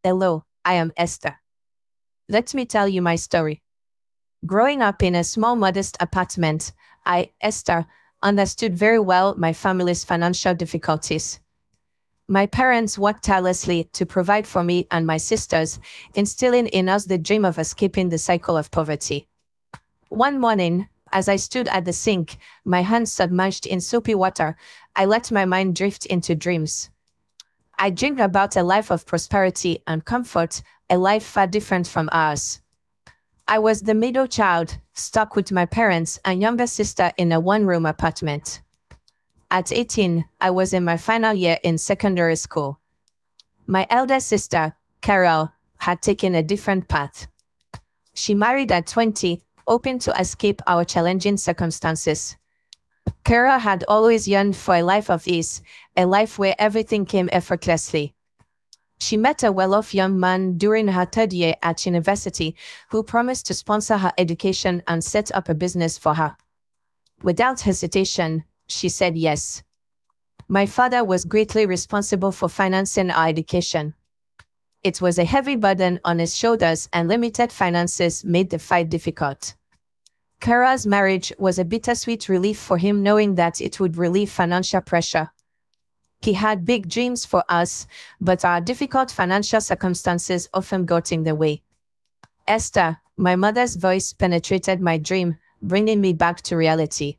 Hello, I am Esther. Let me tell you my story. Growing up in a small, modest apartment, I, Esther, understood very well my family's financial difficulties. My parents worked tirelessly to provide for me and my sisters, instilling in us the dream of escaping the cycle of poverty. One morning, as I stood at the sink, my hands submerged in soapy water, I let my mind drift into dreams. I dreamed about a life of prosperity and comfort, a life far different from ours. I was the middle child, stuck with my parents and younger sister in a one-room apartment. At 18, I was in my final year in secondary school. My elder sister, Carol, had taken a different path. She married at 20, hoping to escape our challenging circumstances. Carol had always yearned for a life of ease, a life where everything came effortlessly. She met a well-off young man during her third year at university who promised to sponsor her education and set up a business for her. Without hesitation, she said yes. My father was greatly responsible for financing our education. It was a heavy burden on his shoulders, and limited finances made the fight difficult. Kara's marriage was a bittersweet relief for him, knowing that it would relieve financial pressure. He had big dreams for us, but our difficult financial circumstances often got in the way. Esther, my mother's voice penetrated my dream, bringing me back to reality.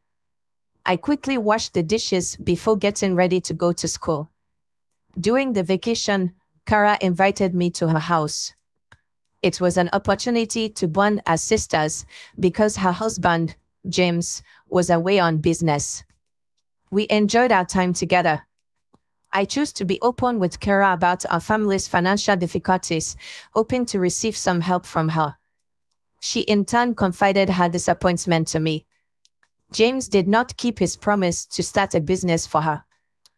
I quickly washed the dishes before getting ready to go to school. During the vacation, Kara invited me to her house. It was an opportunity to bond as sisters because her husband, James, was away on business. We enjoyed our time together. I chose to be open with Kara about our family's financial difficulties, hoping to receive some help from her. She in turn confided her disappointment to me. James did not keep his promise to start a business for her.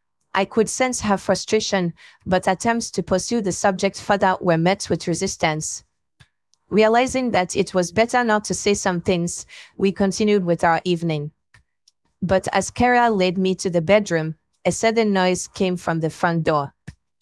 I could sense her frustration, but attempts to pursue the subject further were met with resistance. Realizing that it was better not to say some things, we continued with our evening. But as Kara led me to the bedroom, a sudden noise came from the front door.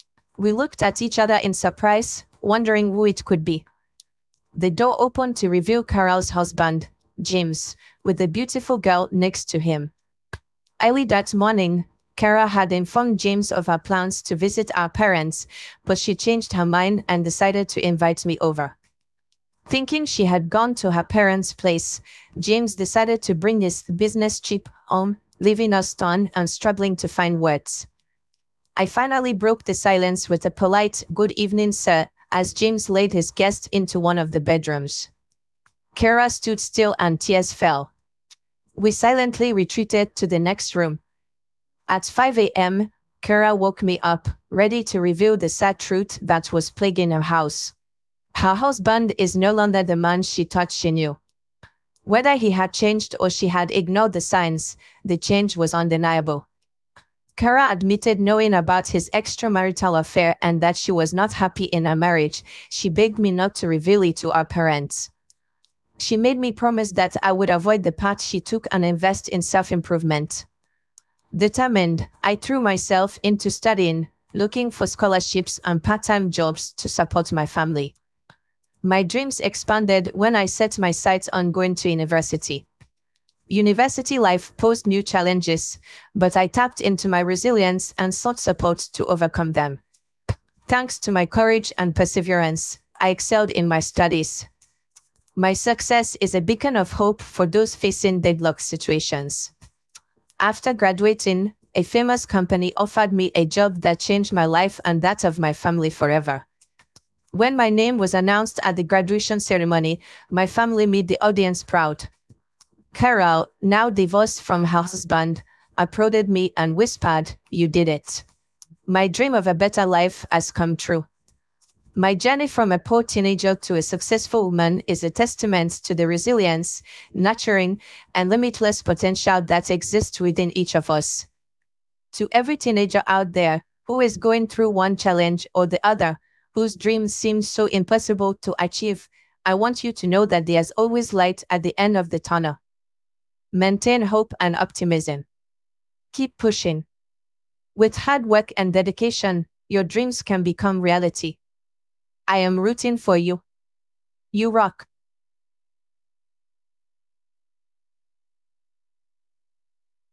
We looked at each other in surprise, wondering who it could be. The door opened to reveal Carol's husband, James, with a beautiful girl next to him. Early that morning, Kara had informed James of her plans to visit our parents, but she changed her mind and decided to invite me over. Thinking she had gone to her parents' place, James decided to bring his business trip home, leaving us stunned and struggling to find words. I finally broke the silence with a polite "Good evening, sir," as James led his guest into one of the bedrooms. Kara stood still and tears fell. We silently retreated to the next room. At 5 a.m., Kara woke me up, ready to reveal the sad truth that was plaguing her house. Her husband is no longer the man she thought she knew. Whether he had changed or she had ignored the signs, the change was undeniable. Kara admitted knowing about his extramarital affair and that she was not happy in her marriage. She begged me not to reveal it to our parents. She made me promise that I would avoid the path she took and invest in self-improvement. Determined, I threw myself into studying, looking for scholarships and part-time jobs to support my family. My dreams expanded when I set my sights on going to university. University life posed new challenges, but I tapped into my resilience and sought support to overcome them. Thanks to my courage and perseverance, I excelled in my studies. My success is a beacon of hope for those facing deadlock situations. After graduating, a famous company offered me a job that changed my life and that of my family forever. When my name was announced at the graduation ceremony, my family made the audience proud. Carol, now divorced from her husband, applauded me and whispered, "You did it. My dream of a better life has come true." My journey from a poor teenager to a successful woman is a testament to the resilience, nurturing, and limitless potential that exists within each of us. To every teenager out there who is going through one challenge or the other, whose dreams seem so impossible to achieve, I want you to know that there's always light at the end of the tunnel. Maintain hope and optimism. Keep pushing. With hard work and dedication, your dreams can become reality. I am rooting for you. You rock.